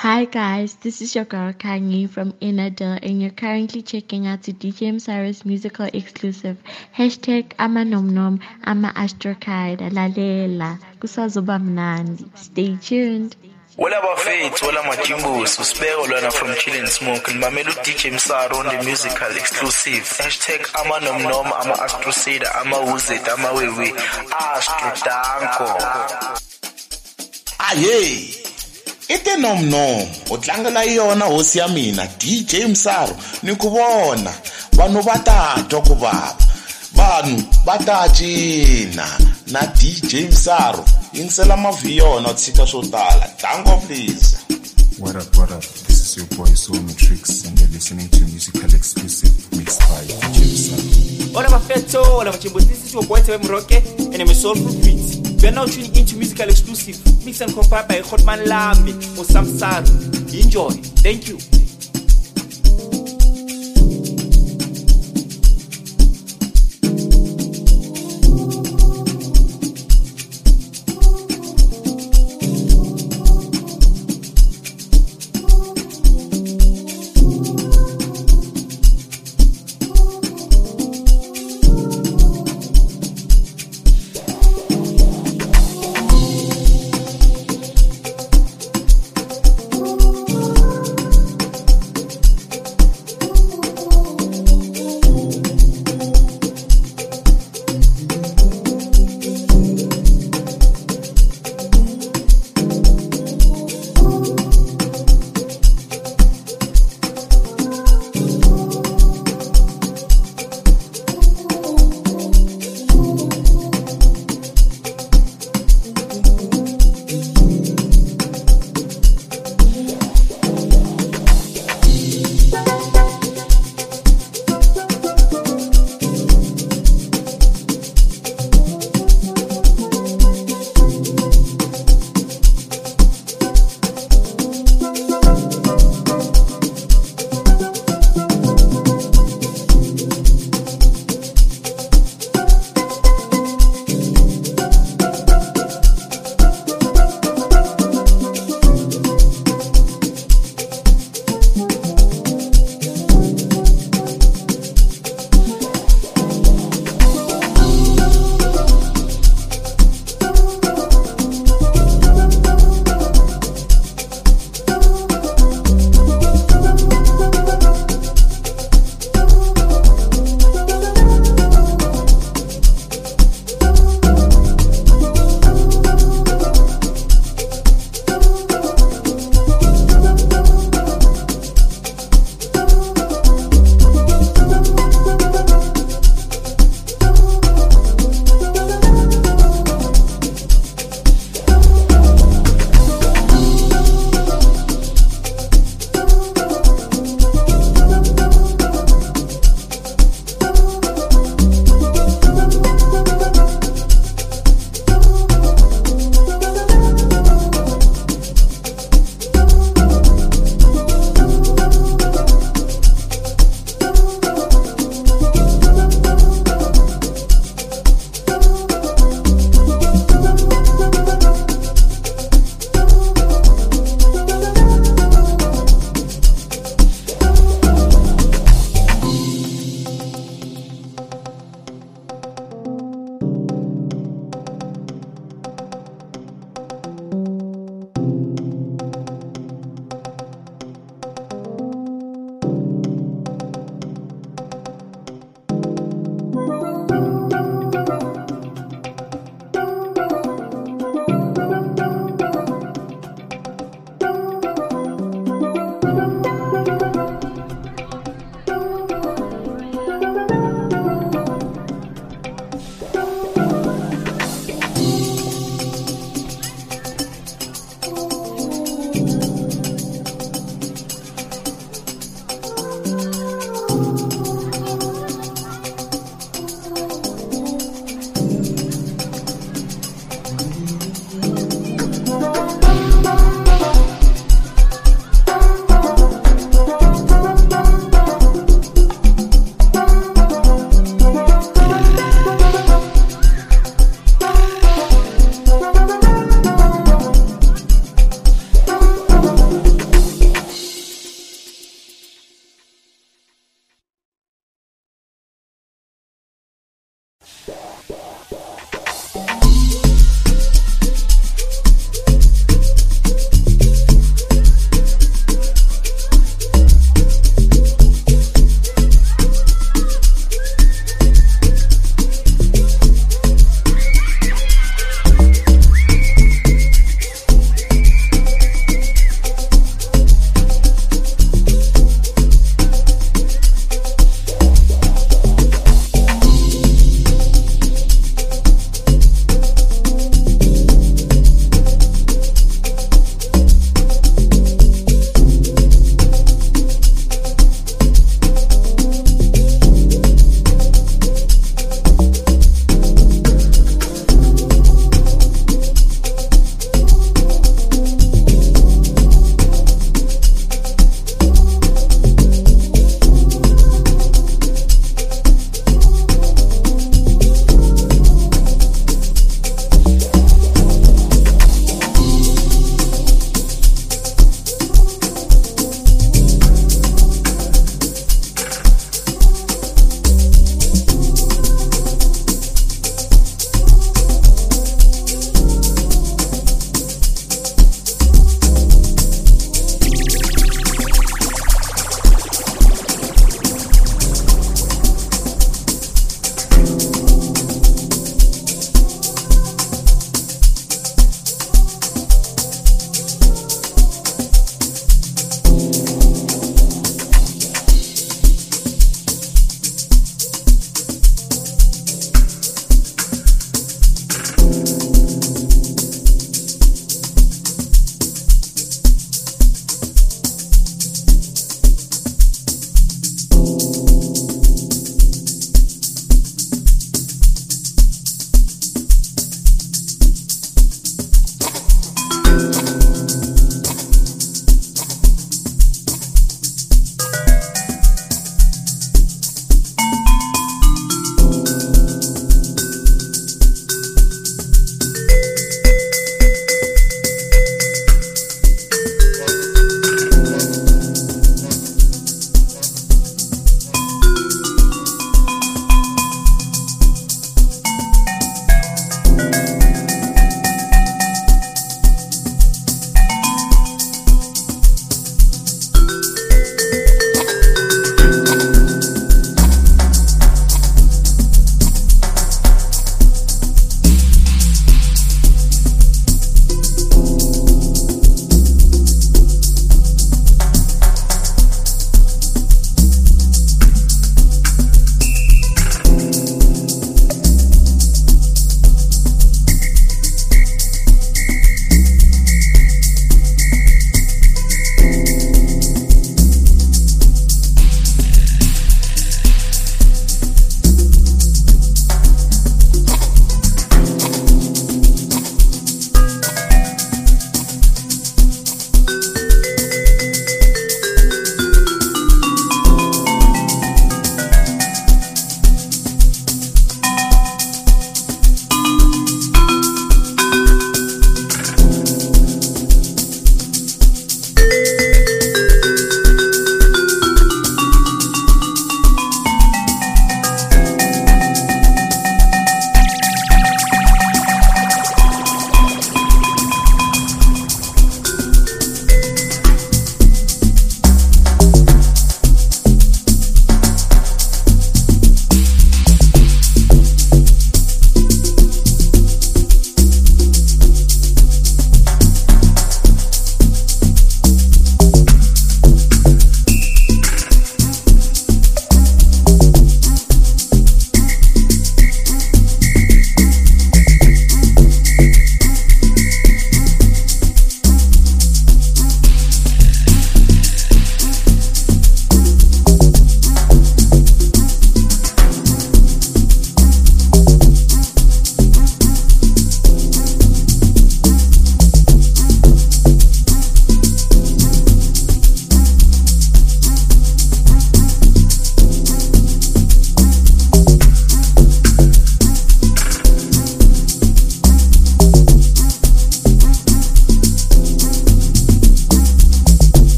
Hi guys, this is your girl Kanye from Inadil and you're currently checking out the DJ Msaro's musical exclusive #amanomnom ama-astrokide lalela kusazoba mnandi. Stay tuned. Wala bafethu, wala majimbusi, usibeko lwana from Chill and Smoke and mamelu DJ Msaro on the musical exclusive #amanomnom ama-astrocide ama-uzet ama-wewe astrodanko. Aye. Ite nomnom o tlangela yona hosi ya mina DJ Msaro ni ku vona vanhu va ta twa ku vava vanhu va ta cina na DJ Msaro yingisela mavi yona u tshika swo tala dango please. What up, this is your boy Soul Matrix and you're listening to musical exclusive mixed by DJ Msaro. Hola mafeto, hola machimbo, this is your boy Tewe Mroke and I'm a soulful beat. We are now tuning into musical exclusive, mix and compiled by Hotman Lami or Samsaro. Enjoy. Thank you.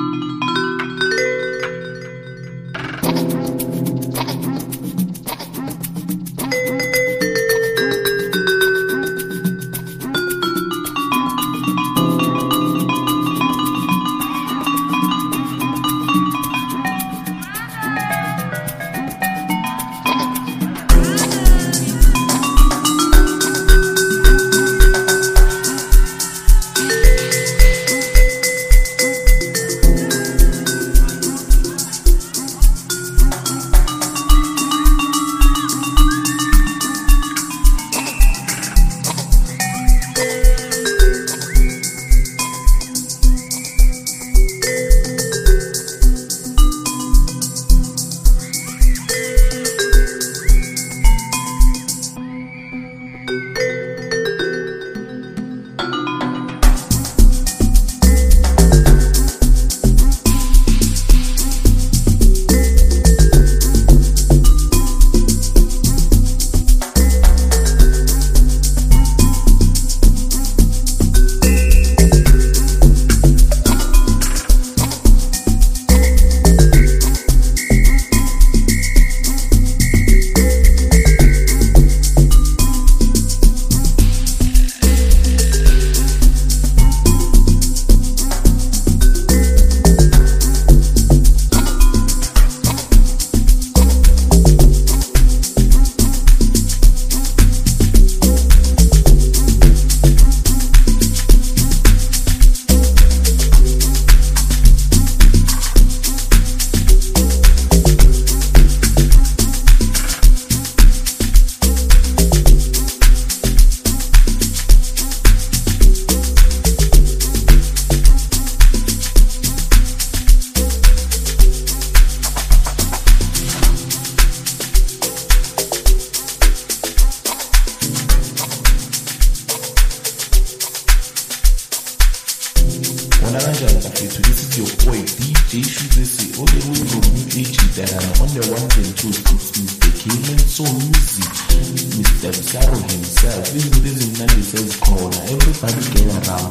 This is your boy DJ Shubesi, all the way from New Age that are on the ones and twos. It's Mr. Cayman Soul Music, Mr. Msaro himself. This is Nandi says corner. Everybody get around.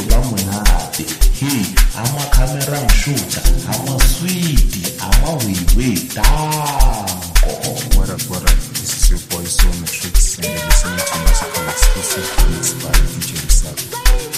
Hey, I'm a camera shooter. I'm a sweetie. I'm a way down. What up? This is your boy Soul Matrix, and you're listening to Musical Exclusive mixed by DJ Msaro.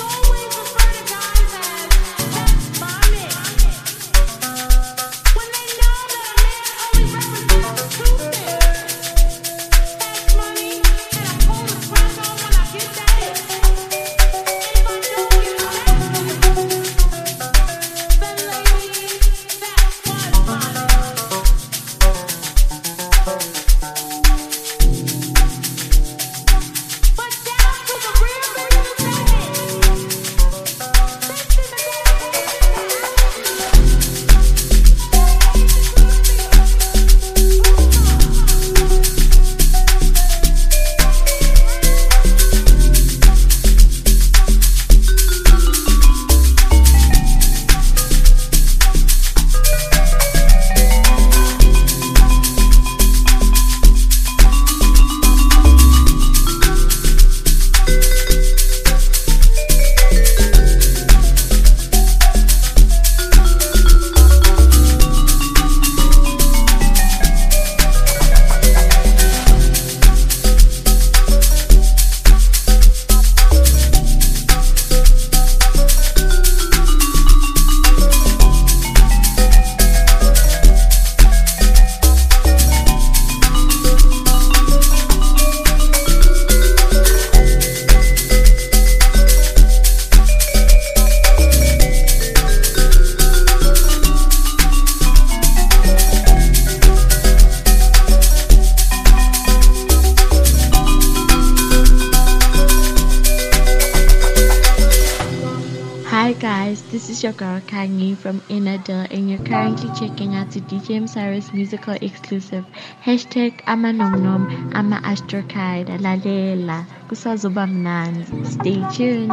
Hi guys, this is your girl Kanye from Inadil, and you're currently checking out the DJ Msaro's musical exclusive hashtag amanomnom ama astrokide lalela kusazoba mnandi. Stay tuned.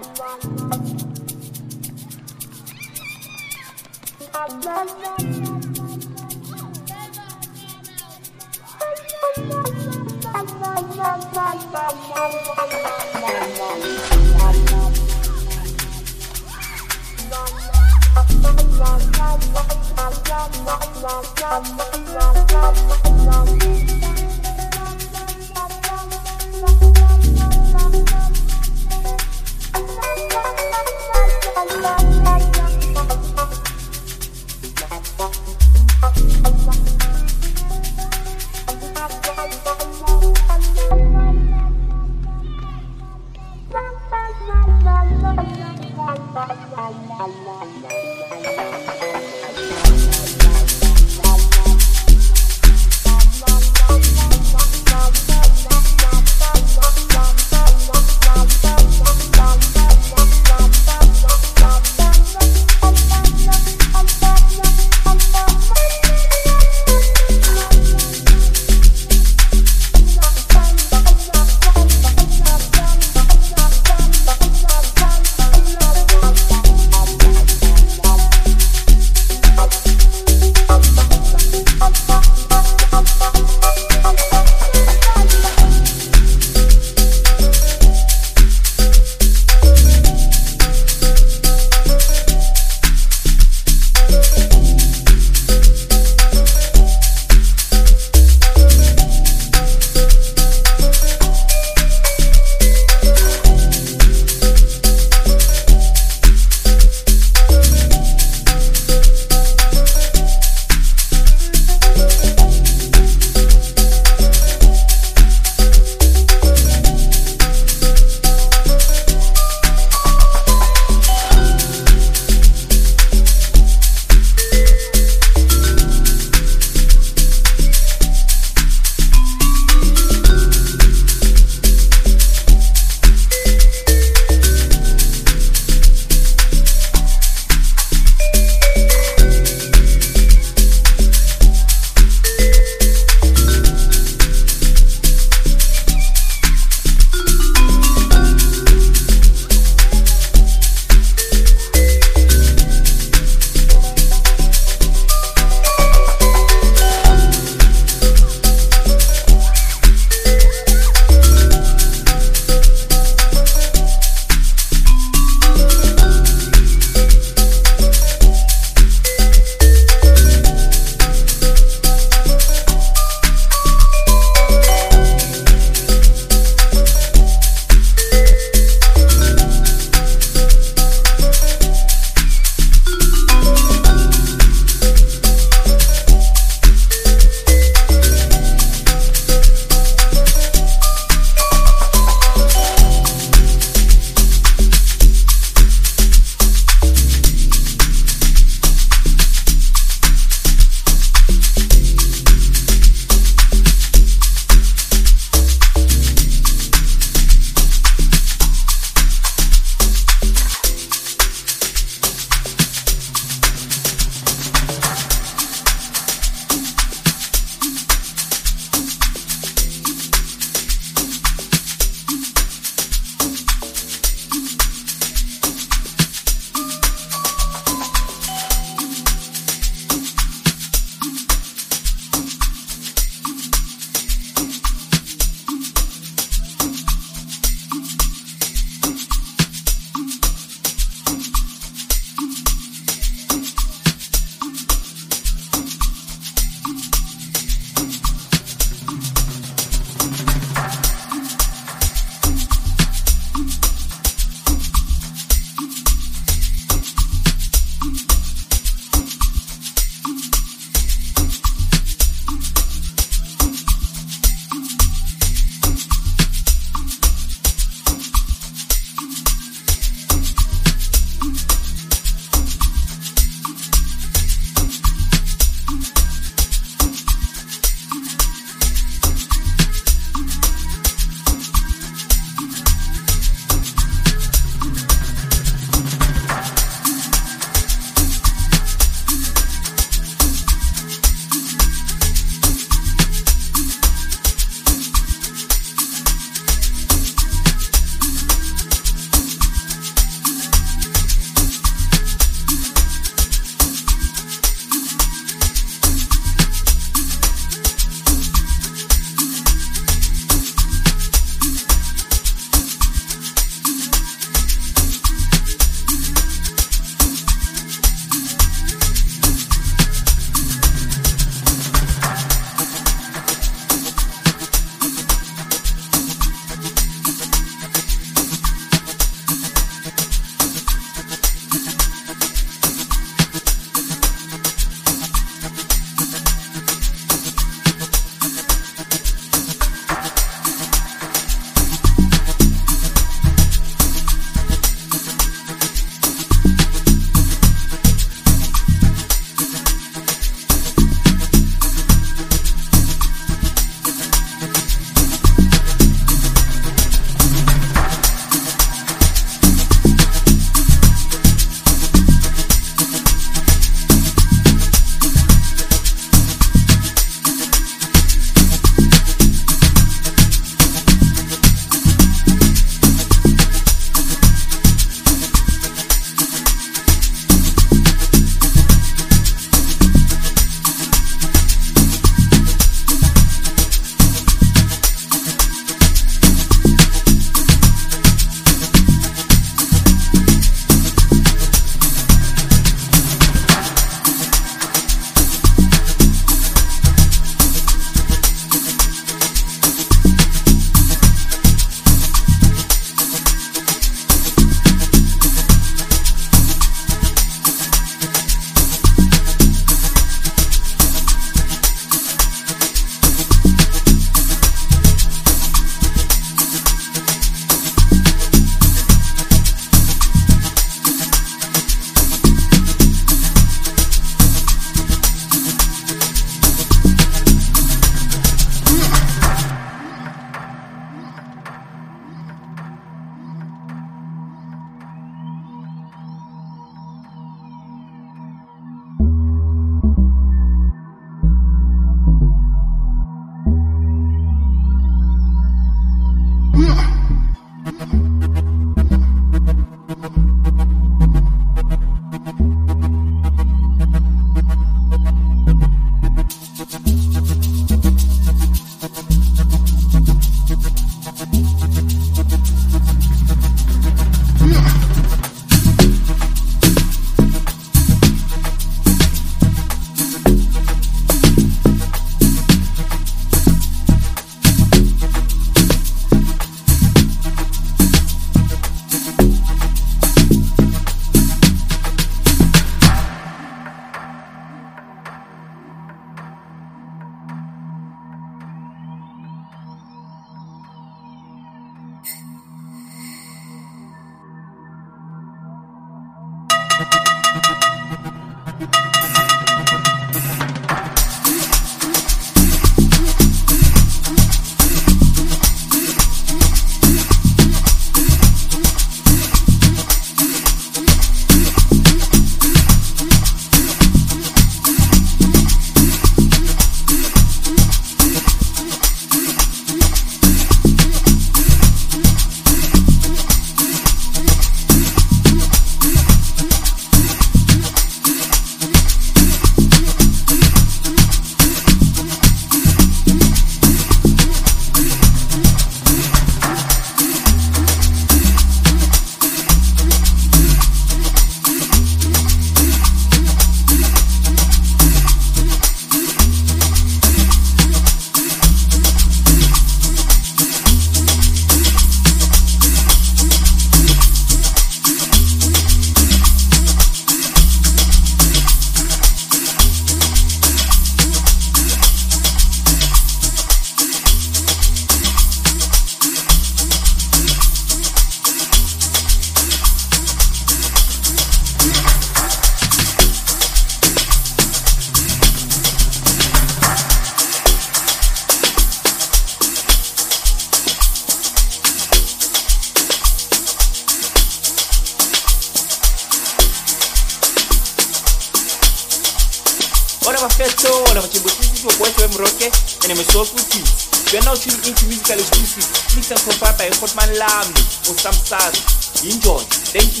Fetola, Machimbo, this is your boy FM Roque, and I'm a soulful beats. We are now tuning into musical exclusive, mixed and compiled by Hotman Lami or Samsar. Enjoy. Thank you.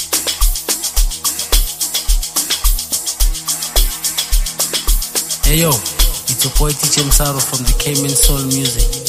Hey yo, it's your boy DJ Msaro from the Cayman Soul Music.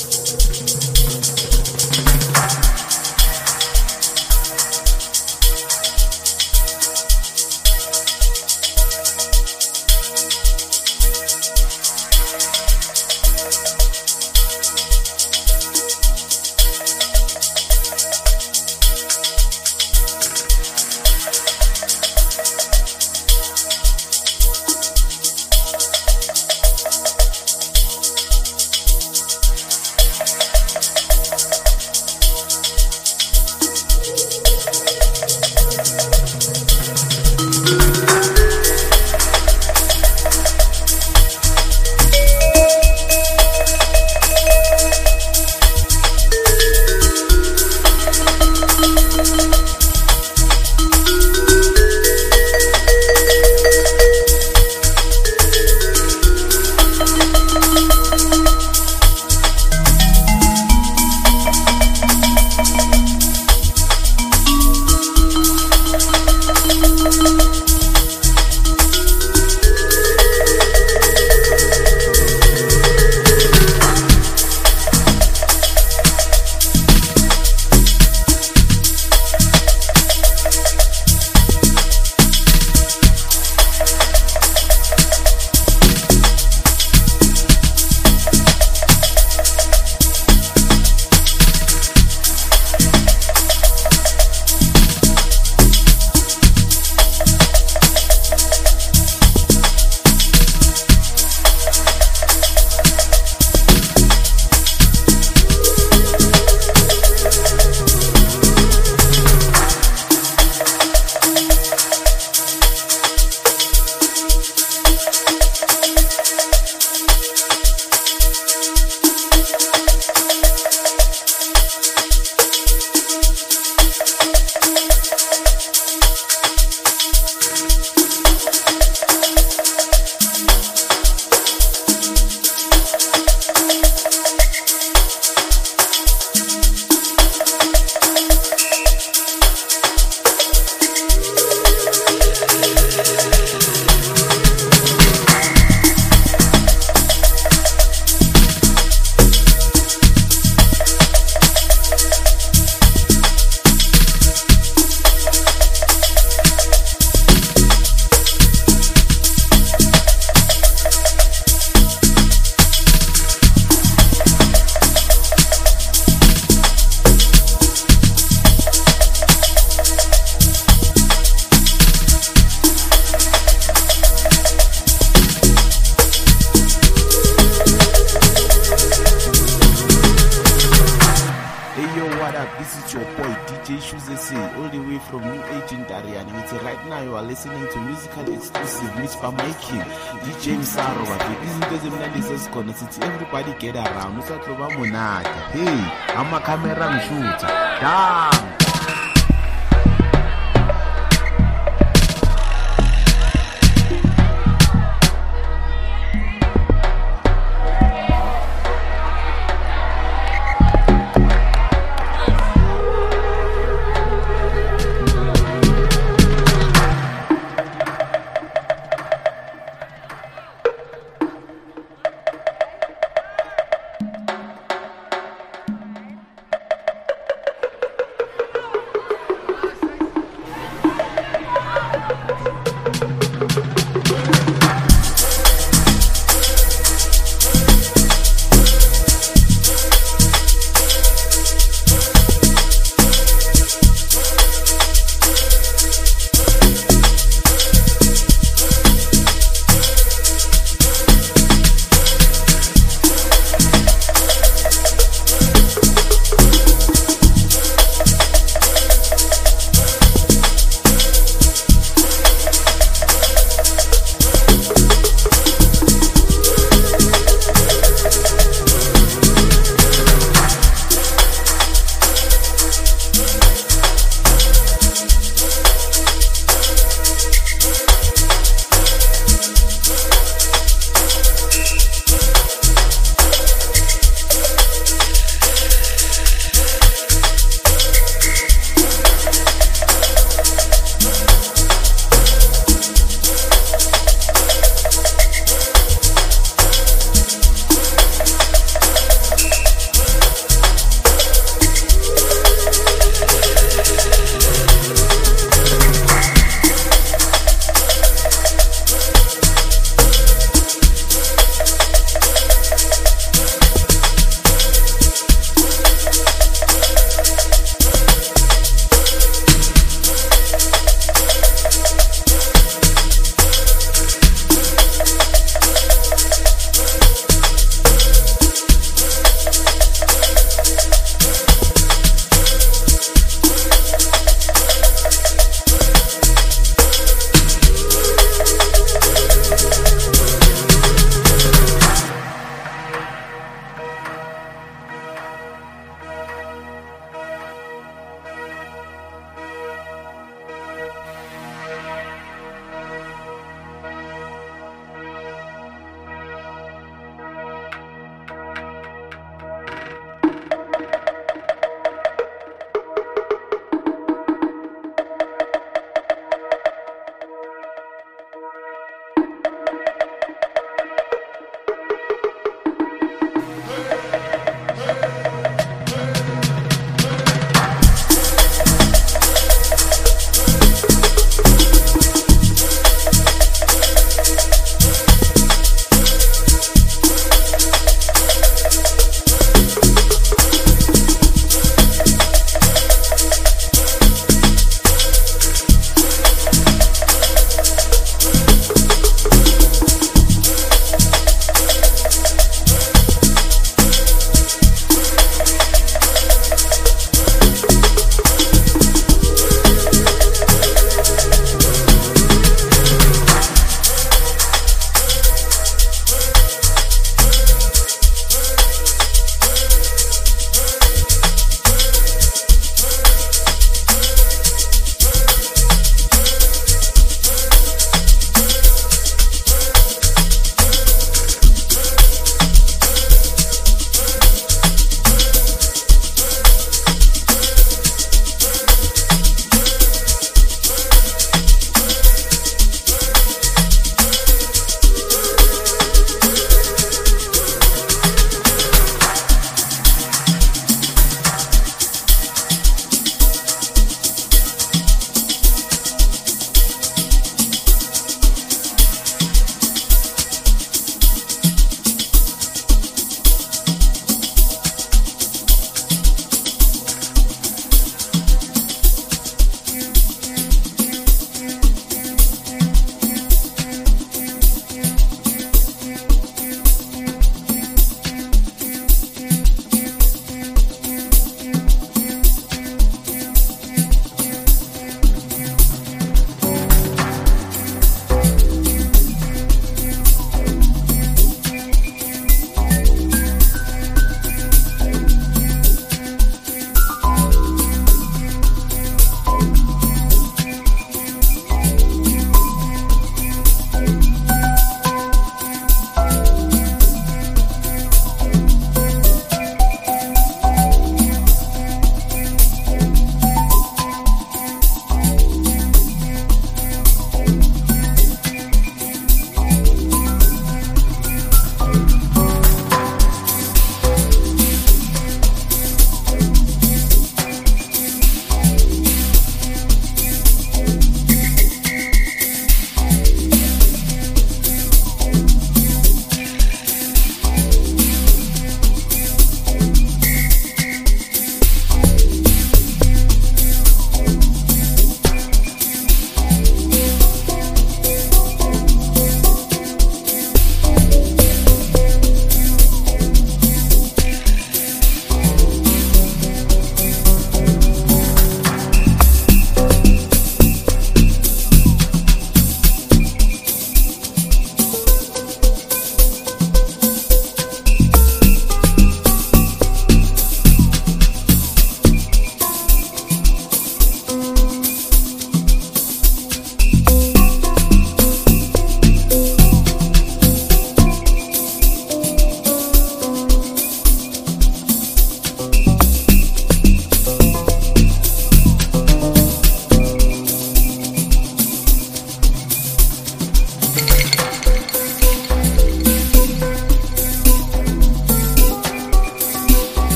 all the way from New Age in Darian. Right now you are listening to musical exclusive mixed by my king, DJ Msaro. Everybody get around. Hey, I'm a camera shooter. Damn.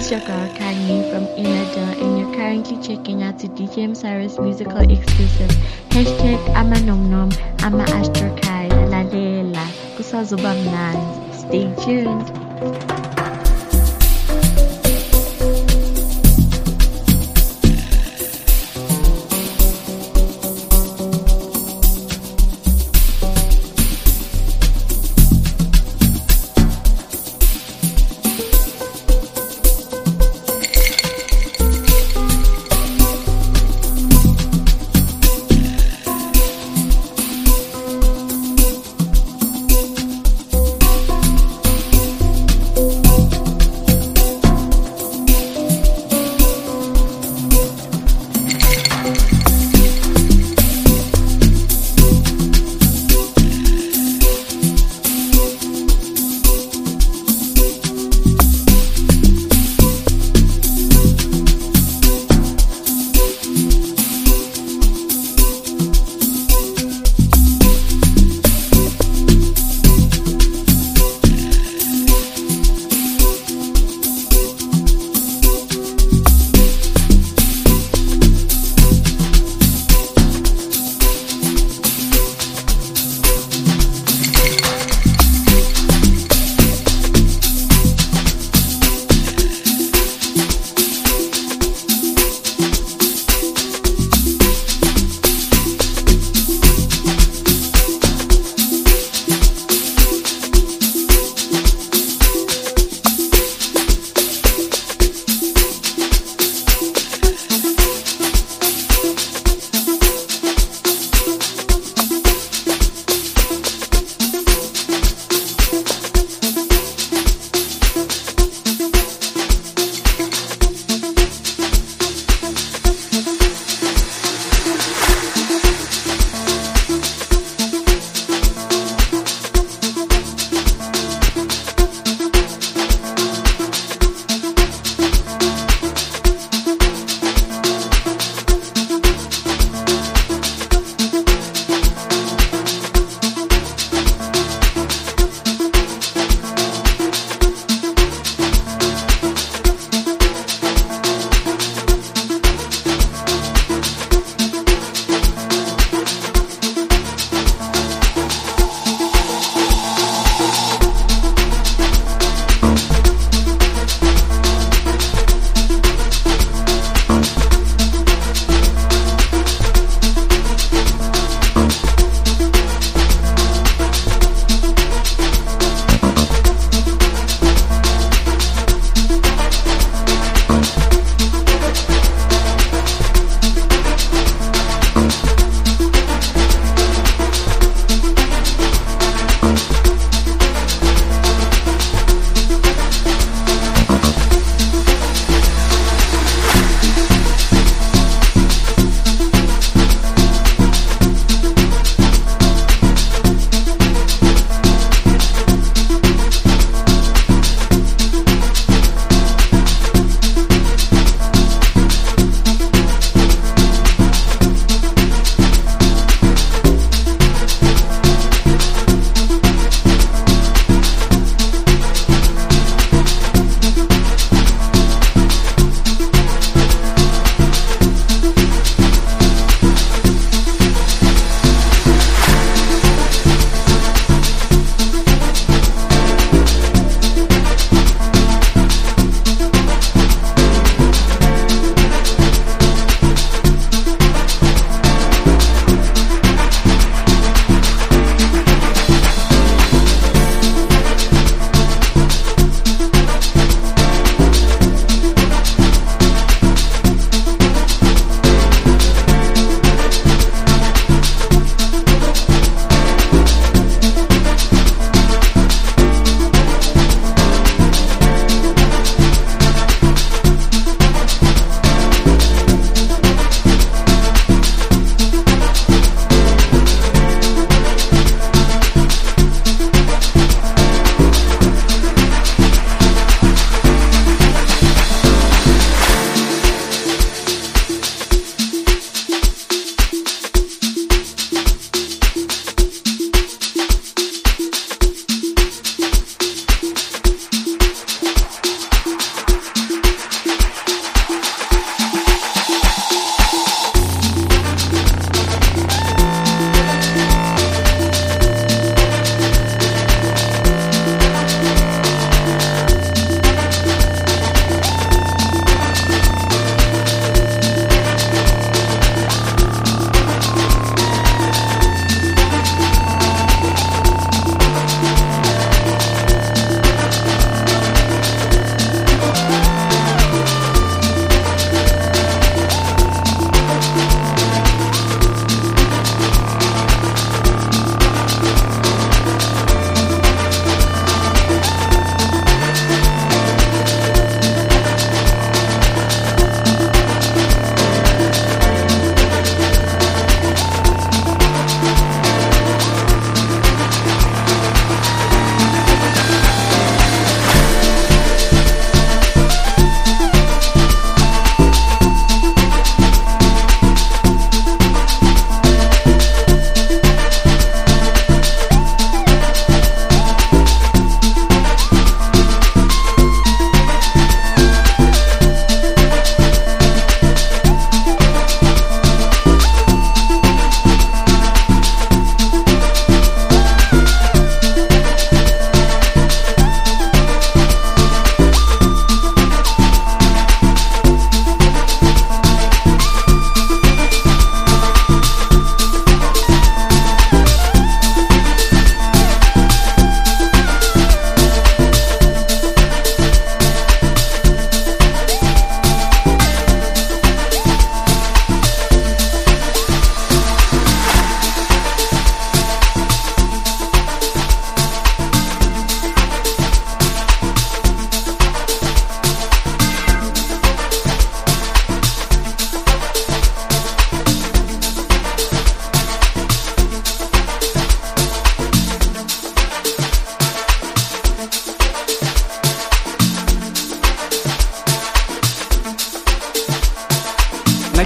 is your girl Kanye from Inada, and you're currently checking out the DJ Msaro's musical exclusive. Hashtag amanomnom, ama astrokai, lalela, kusazoba mnandi. Stay tuned.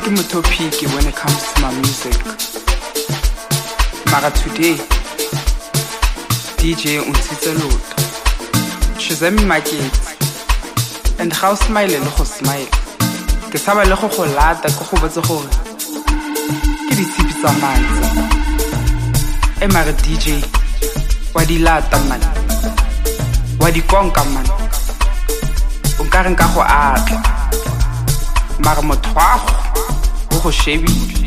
ke motopiki when it comes to my music. Mara today, DJ untshitse lota. Shizemi market. And how smile le go smile. Ke saba le go go lata go go botse gore ke ditshipi tsa mantsa. Mara DJ wa di lata man. Wa di konka man. O ka reng ka go atla. Mara motwago go go shebile.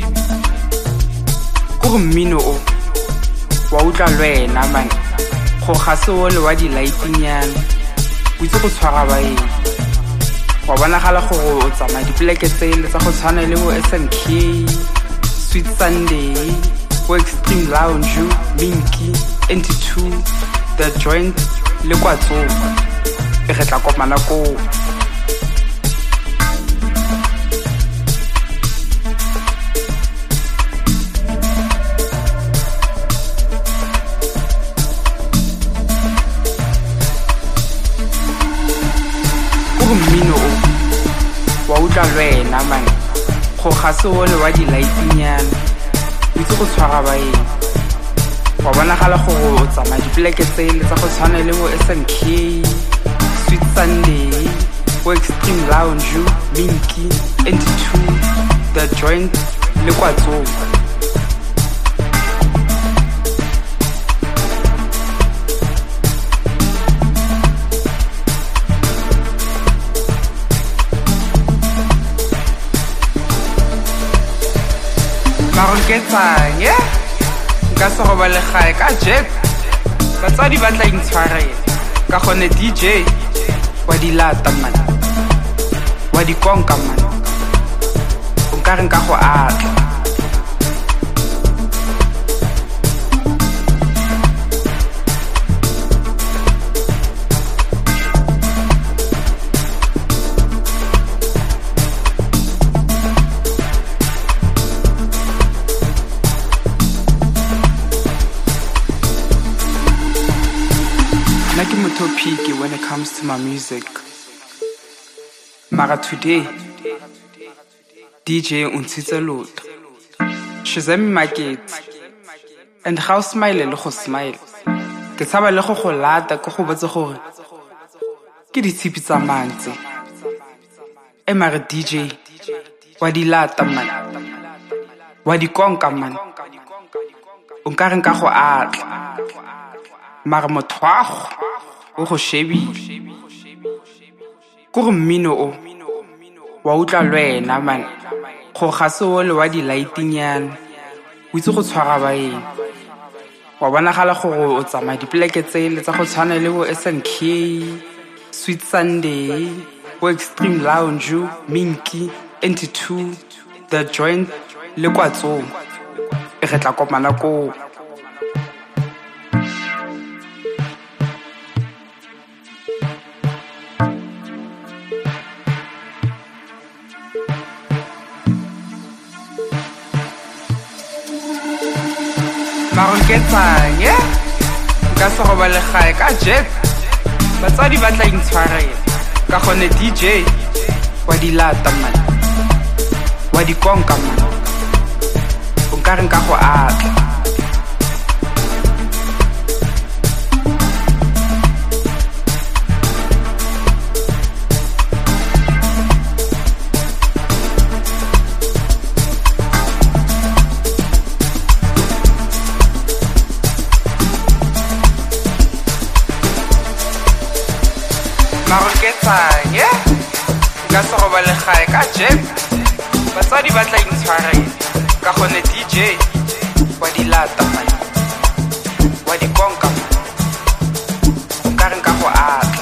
Go mmino o wa utla lwena man. Go ga se o le wa di lightinyana. O itse go tshwara baeng. Wa bona gala gore o tsama dipoleke tsele tsa go tshwana le bo SNK, Sweet Sunday, go Extreme Lounge, Minky, NT2, The Joint le kwatso. E re tla kopana ko. Wa utla lwena man go ga se o le wa di lightinyana o itse go tshwara baeng wa bona gala gore o tsama dipoleke tsele tsa go tshwana le bo SNK, Sweet Sunday, go Extreme Lounge, Minky, NT2, The Joint le kwatso. Maroketsang, yeah? Nka se go ba le gae ka jet. Batsadi ba tla intshwarela. Ka gone DJ wa di lata man. Wa di konka man. O ka reng ka go atla. Picky when it comes to my music. Mara today, DJ untshitse lota. Shizemi market. And how smile le go smile. Ke tsaba le go go lata go go botse gore ke ditshipi tsa mantse. Mara DJ wa di lata man. Wa di konka man. O ka reng ka go atla. Mara motwago go go shebile. Go mmino o wa utla lwena man. Go ga se o le wa di lightinyana. O itse go tshwara baeng. Wa bona gala gore o tsama dipoleke tsele tsa go tshwana le bo SNK, Sweet Sunday, go Extreme Lounge, Minky, NT2, The Joint le kwatso. E re tla kopana ko. Maroketsang, yeah? Nka se go ba le gae ka jet. Batsadi ba tla intshwarela. Ka gone DJ wa di lata man. Wa di konka man. O ka reng ka go atla. Maroketsang, yeah? Nka se go ba le gae ka jet. Batsadi ba tla intshwarela. Ka gone DJ wa di lata man. Wa di konka man. O ka reng ka go atla.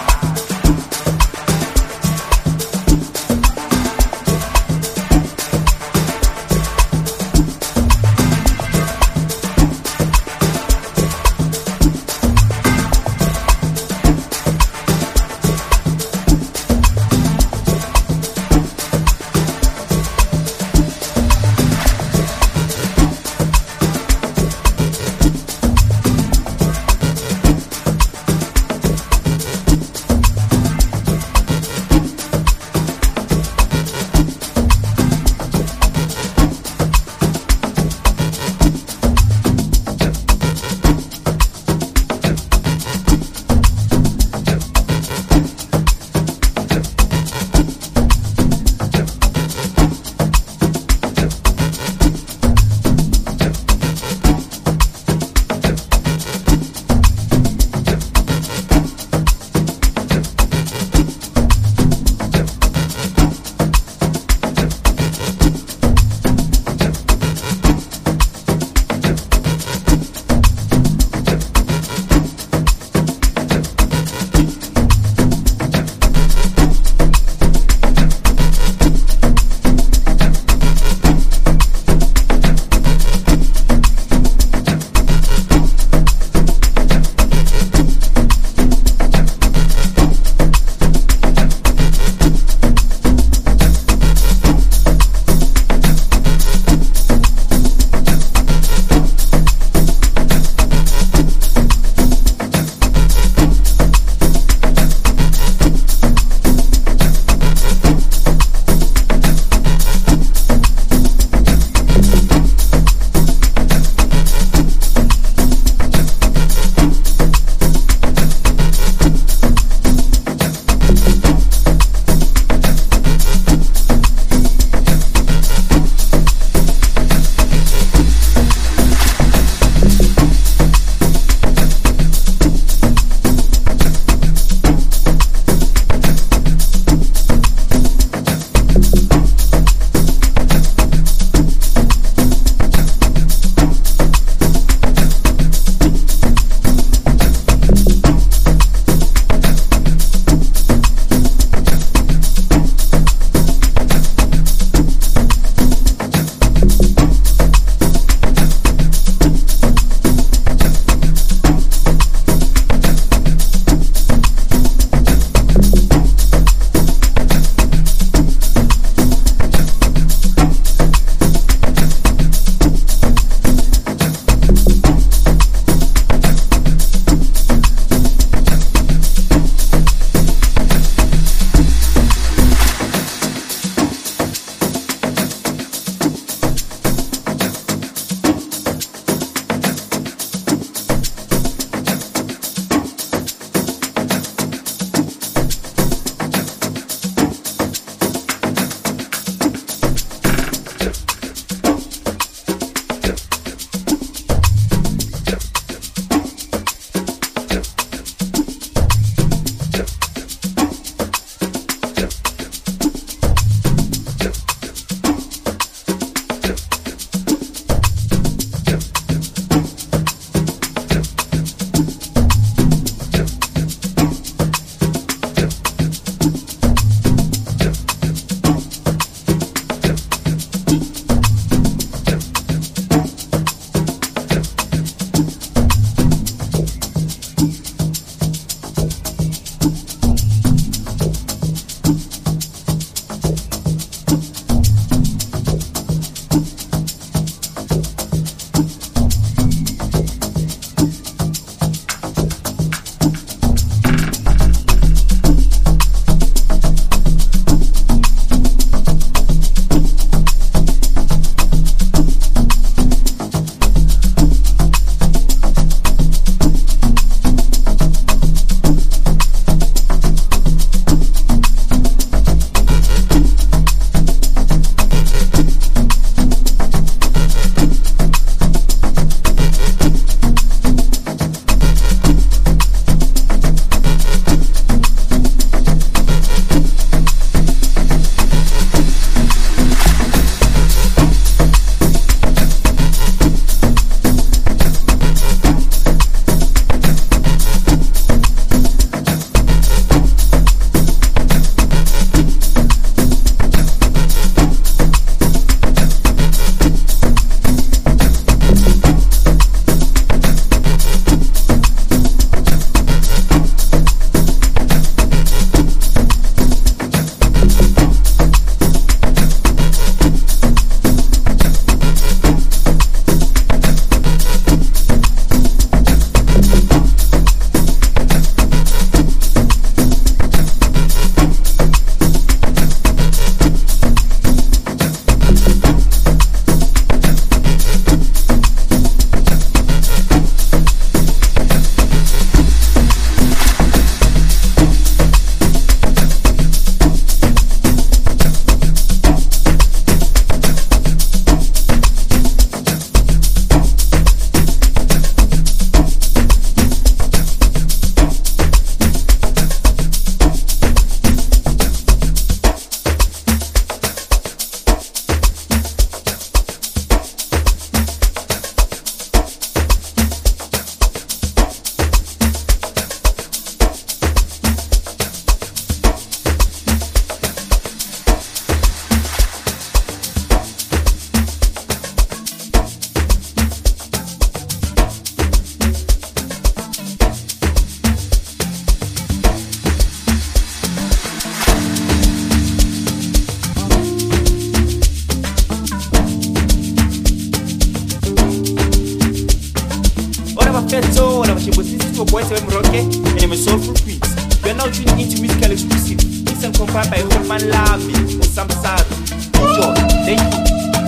Poetse Mroke and my Soulful Queens. We are now tuning into musical exclusive. Mix and compiled by Hotman Lami or Samsar. Enjoy. Thank you.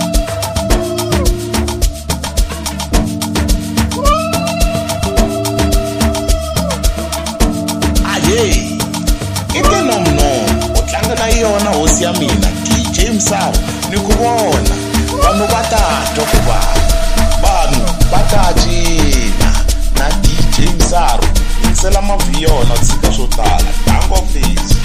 Ite nomnomo u tlanga na yona hosi ya mina DJ Msaro ni ku vona vanhu va ta twa ku vava vanhu va ta cina na DJ Msaro yingisela mavi yona u tshika swo tala tango face.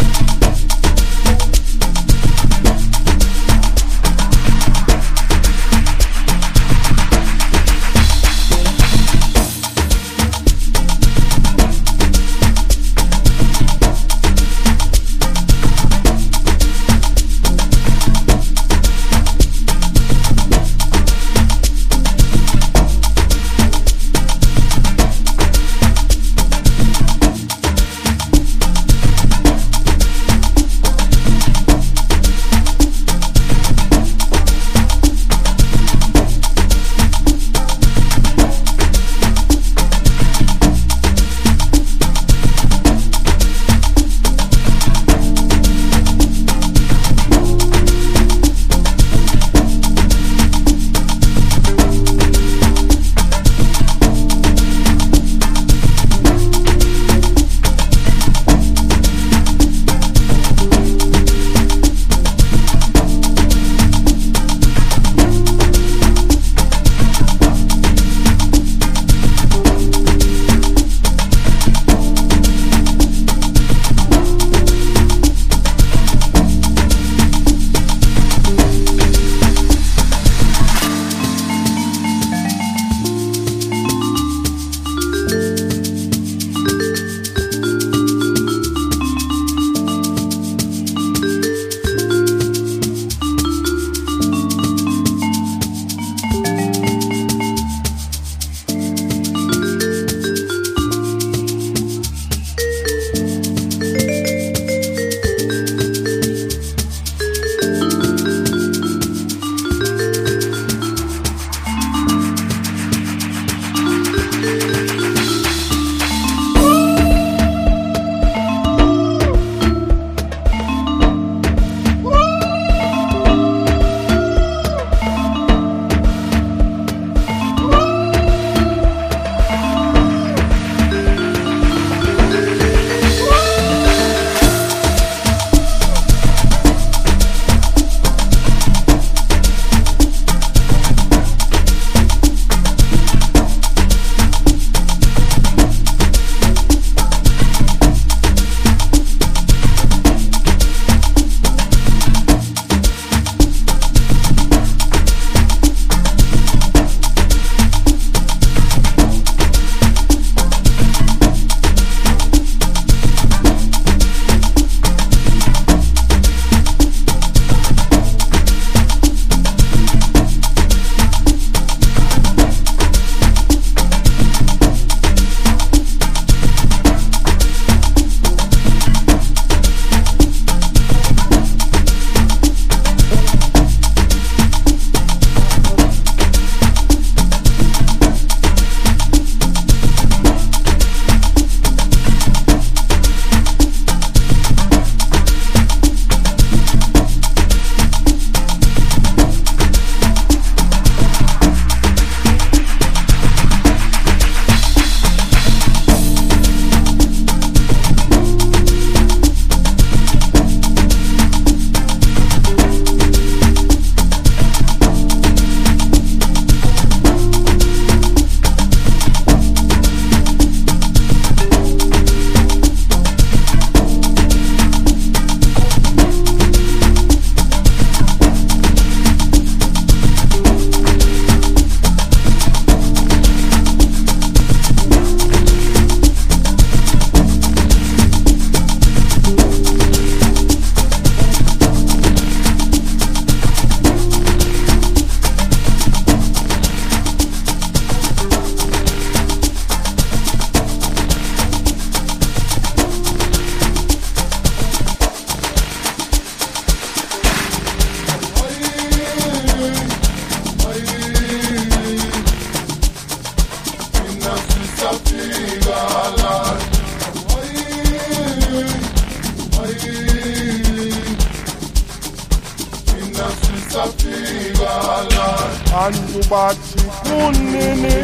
sisafika la bantu bathi kunini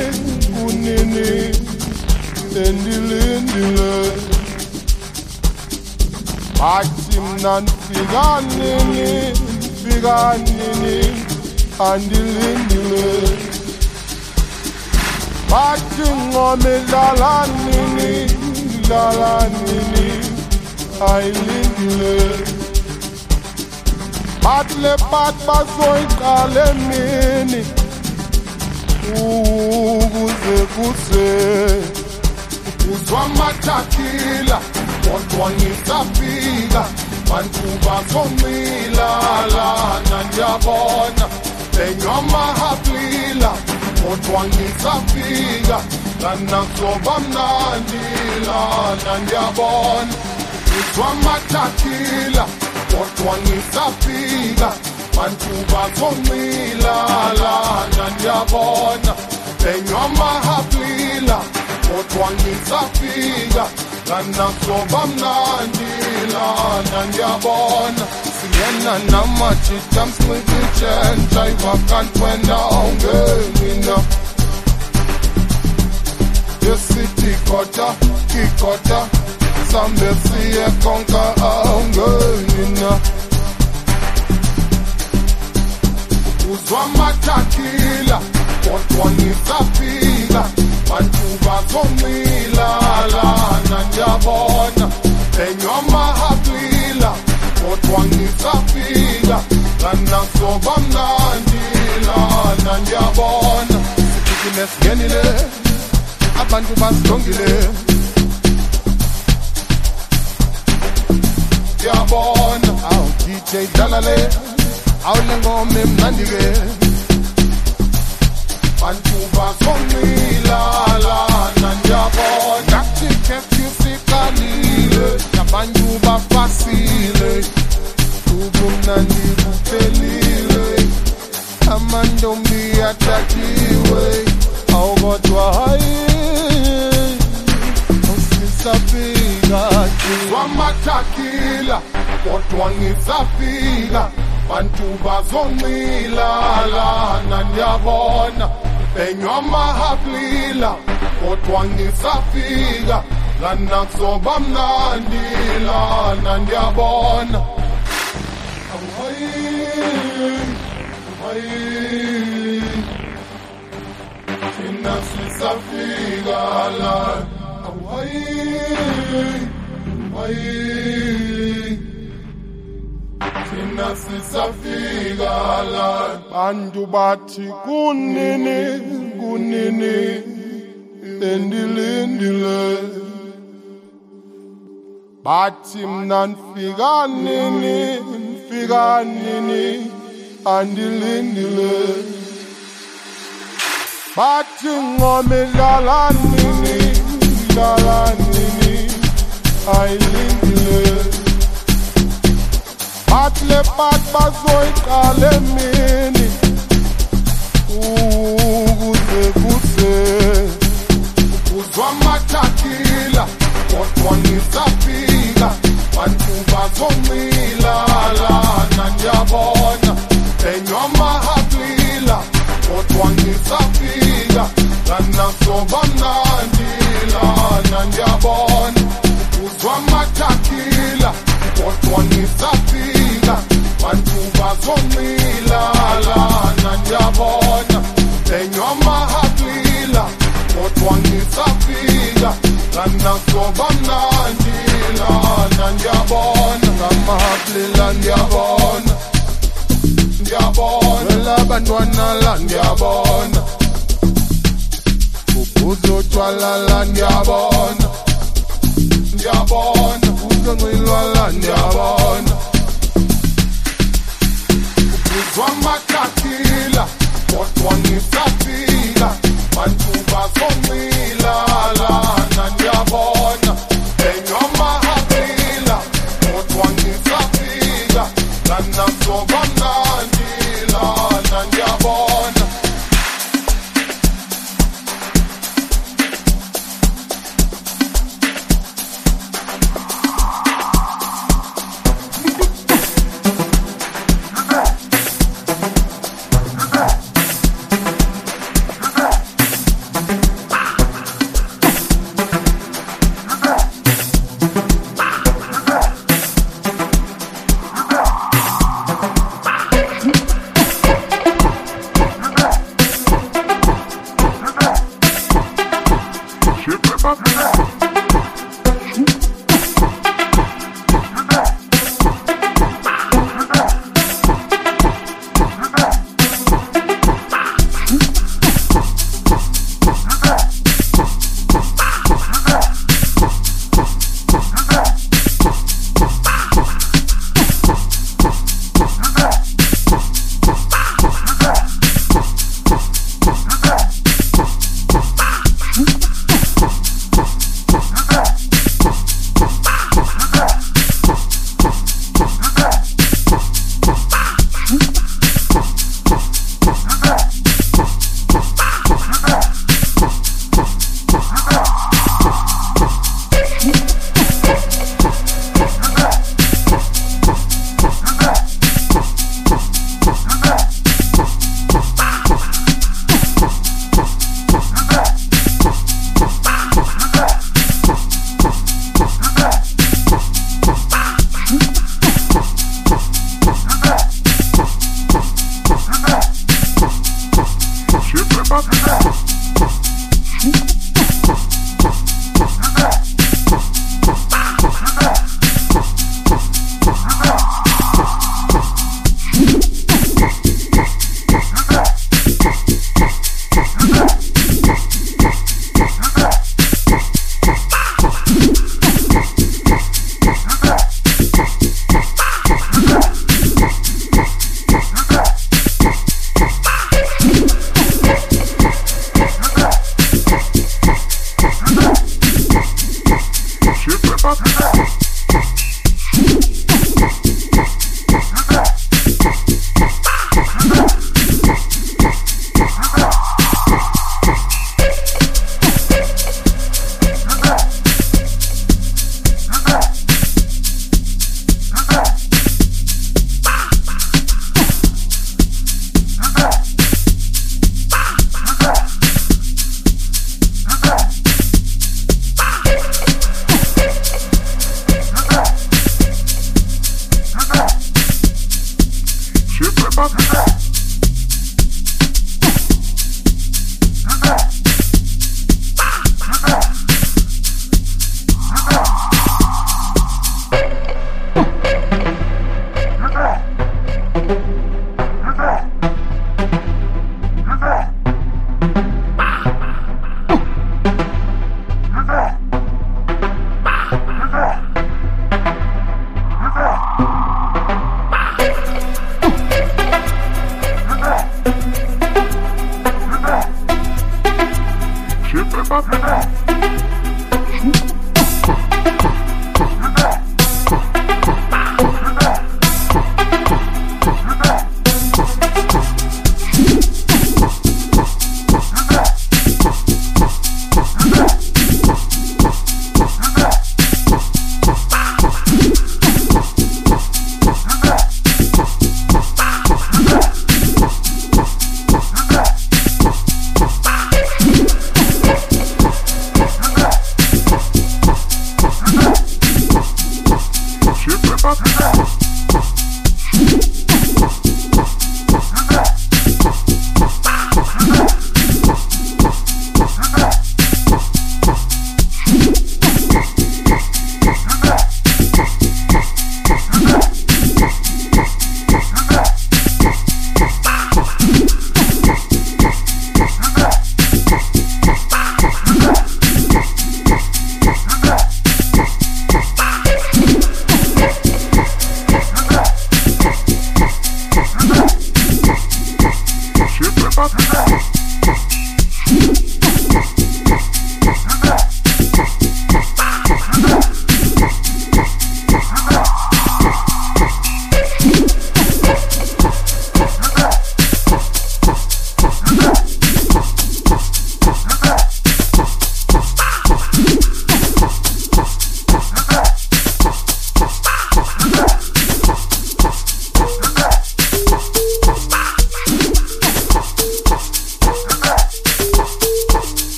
endilindile bathi mna nifika nini andilindile bathi ngome dlala nini ayilindile bathi le bathi bazoyiqala emini ukuze uzwa amathakila kodwa ngisafika bantu bazomila lana ndiyabona lenyoma haplila kodwa ngisafika lana kuzoba mnandi lana ndiyabona uzwa amathakila kodwa ngisafika bantu bazomila lana ndiyabona lenyoma haplila kodwa ngisafika lana kuzoba mnandi lana ndiyabona singena namajita mswikitshentsha ivakankwenda ongemina yesithi kikota sambe siye konka ongemina uzwa amathakila kodwa ngisafika bantu bazomila lana ndiyabona lenyoma haplila kodwa ngisafika lana kuzoba mnandi lana ndiyabona sifikile singenile abantu basilongile ndiyabona awu DJ dlala le awu le ngoma emnandi-ke bantu bazomila lana ndiyabona nakuthikephyusikalile nabantu bafasile ubumnandi buphelile amantombi athathiwe awukodwa hayi usisafika wamathakila kodwa ngisafika bantu bazomila lana ndiyabona lenyoma haplila kodwa ngisafika lana kuzoba mnandi lana ndiyabona thina sisafika la thina sisafika la bantu bathi kunini endilindile bathi mna nifika nini andilindile bathi ngome dlala nini ayilindile bathi le bathi bazoyiqala emini ukuze uzwa amathakila kodwa ngisafika bantu bazomila lana ndiyabona lenyoma haplila kodwa ngisafika lana kuzoba mnandi lana ndiyabona uzwa amathakila kodwa ngisafika bantu bazomila lana ndiyabona lenyoma haplila kodwa ngisafika lana kuzoba mnandi lana ndiyabona ngamahaplila ndiyabona labantwana la ndiyabona uzotshwala la ndiyabona uzoncilwa la ndiyabona uzwa amathakila kodwa ngisafika bantu bazomila lana ndiyabona lenyoma haplila kodwa ngisafika lana kuzoba mnandi lana ndiyabona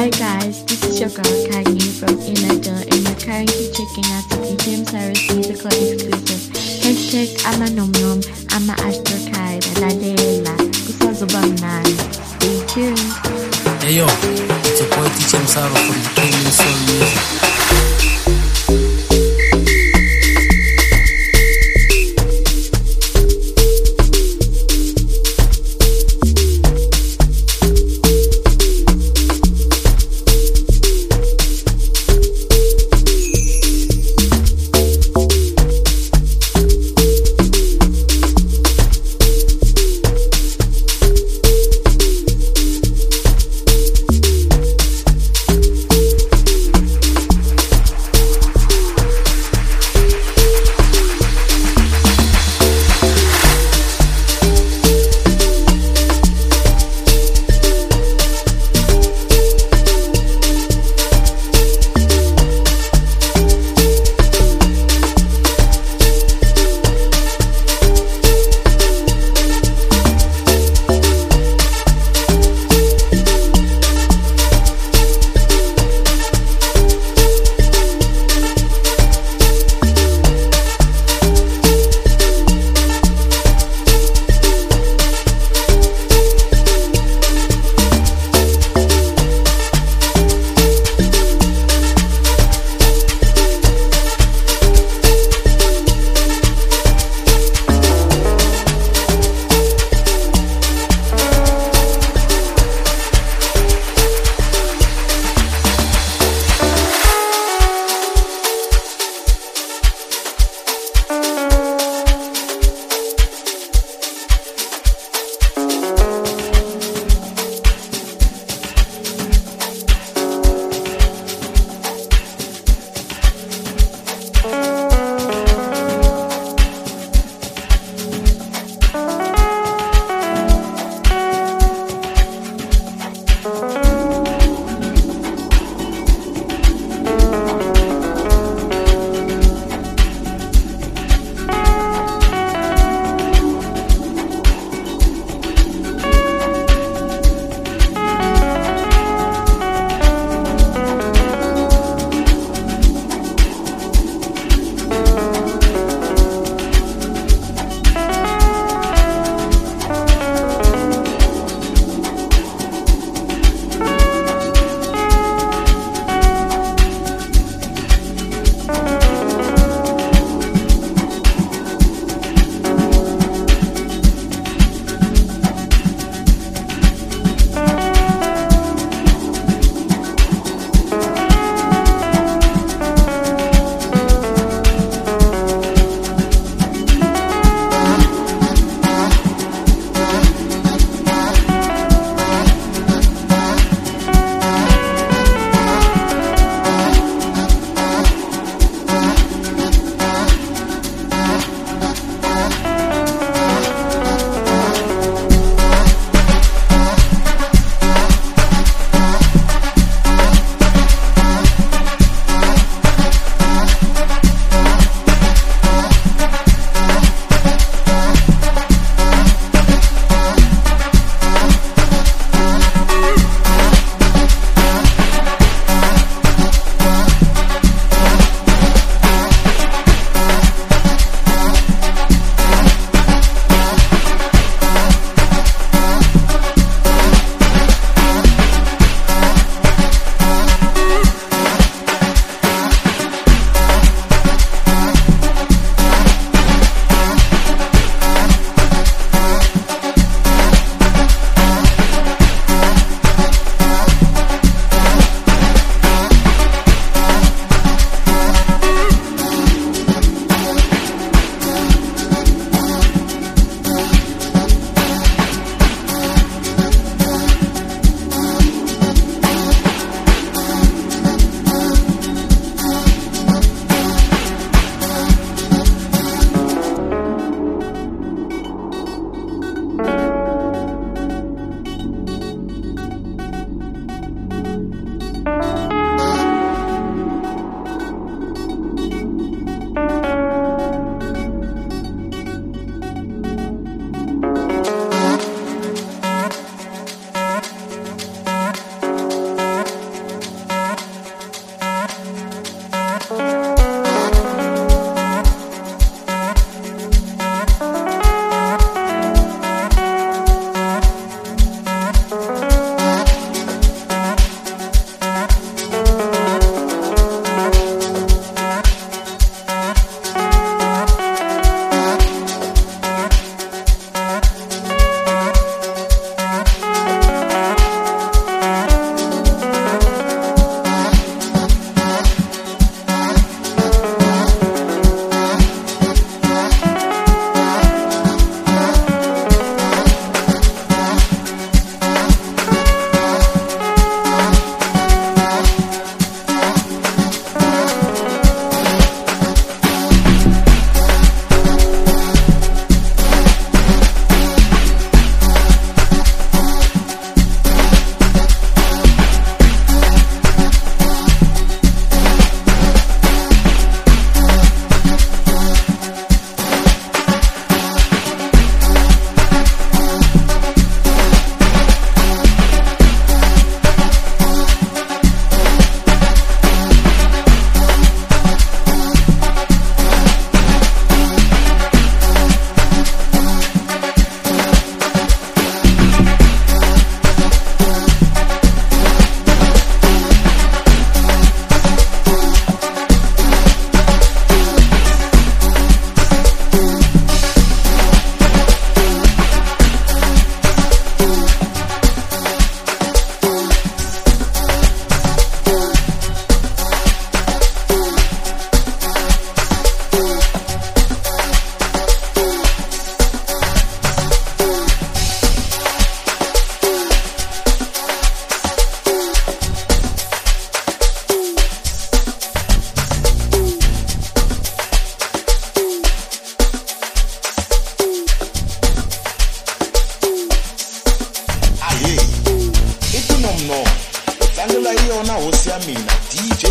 Hi guys, this is your girl Kanye from Inada, and you're currently checking out the DJ Cyrus musical exclusive. #I'm a nom nom, I'm a astrokide, lalela, kusazoba mnandi. Stay tuned. Hey yo, it's your boy DJ Cyrus from the Cayman Soul Music.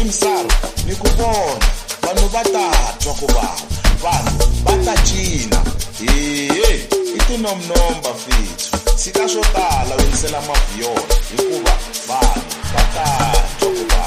Msaro ni ku vona vanhu va ta twa ku vava vanhu va ta cina i tinomnomba fethu sika swo tala wingisela mavhiyolo hikuva vanhu va ta twa ku vava.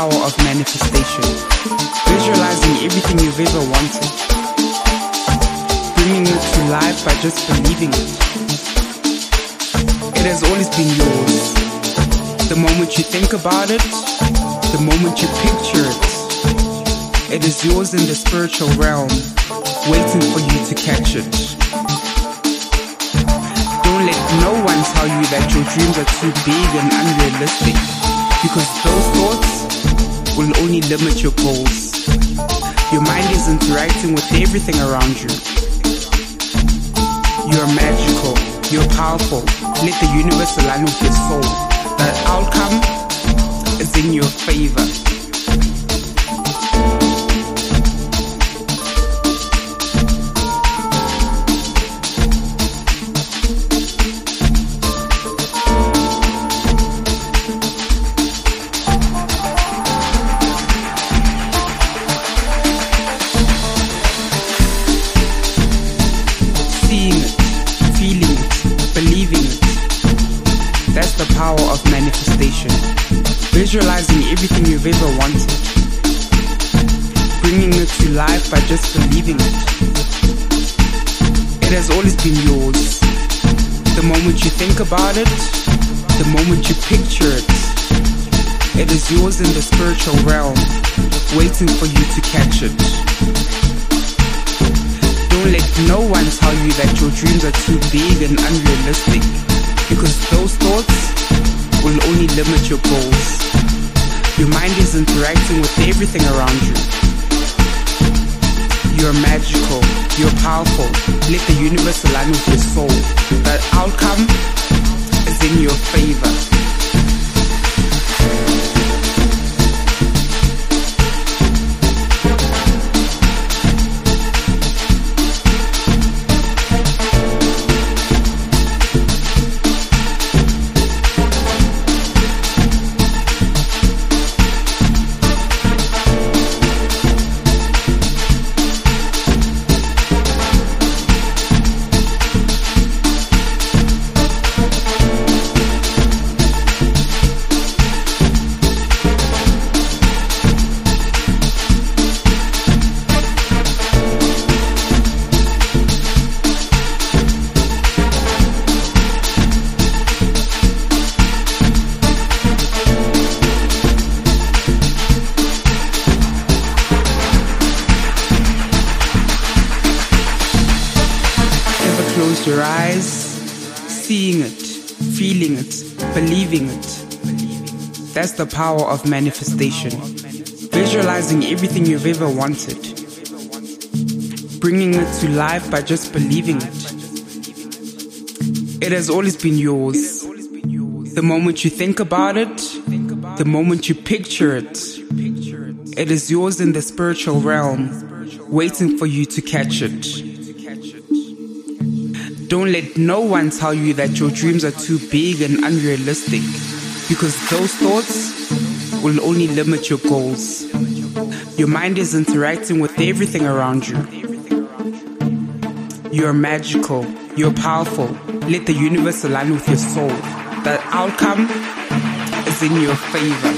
power of manifestation. Visualizing everything you've ever wanted. Bringing it to life by just believing it. It has always been yours. The moment you think about it, the moment you picture it, it is yours in the spiritual realm, waiting for you to catch it. Don't let no one tell you that your dreams are too big and unrealistic, because those thoughts will only limit your goals. Your mind is interacting with everything around you. You're magical, you're powerful. Let the universe align with your soul. That outcome is in your favor. Visualizing everything you've ever wanted. Bringing it to life by just believing it. It has always been yours. The moment you think about it, the moment you picture it, it is yours in the spiritual realm, waiting for you to catch it. Don't let no one tell you that your dreams are too big and unrealistic, because those thoughts will only limit your goals. Your mind is interacting with everything around you. You're magical, you're powerful. Let the universe align with your soul. That outcome is in your favor. Close your eyes, seeing it, feeling it, believing it. That's the power of manifestation. Visualizing everything you've ever wanted. Bringing it to life by just believing it. It has always been yours. The moment you think about it, the moment you picture it, it is yours in the spiritual realm, waiting for you to catch it. Don't let no one tell you that your dreams are too big and unrealistic, because those thoughts will only limit your goals. Your mind is interacting with everything around you. You're magical, you're powerful. Let the universe align with your soul. That outcome is in your favor.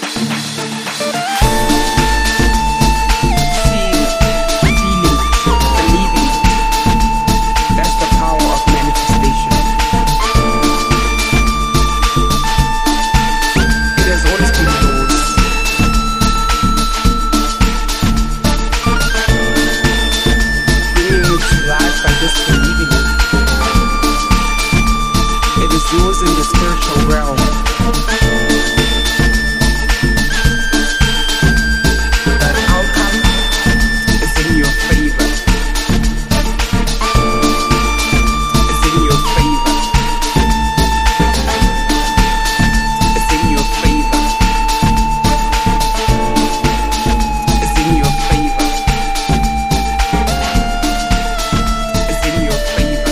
Yours in the spiritual realm. That outcome is in your favor. It's in your favor. It's in your favor. It's in your favor. It's in your favor.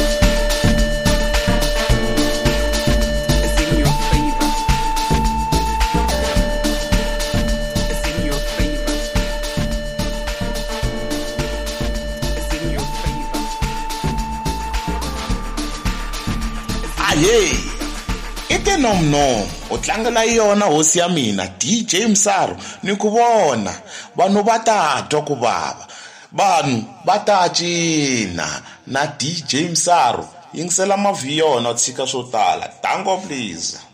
I te nomnom u tlangela yona hosi ya mina DJ Msaro ni ku vona vanhu va ta twa ku vava vanhu va ta cina na DJ Msaro yingisela mavi yona u tshika swo tala tango please.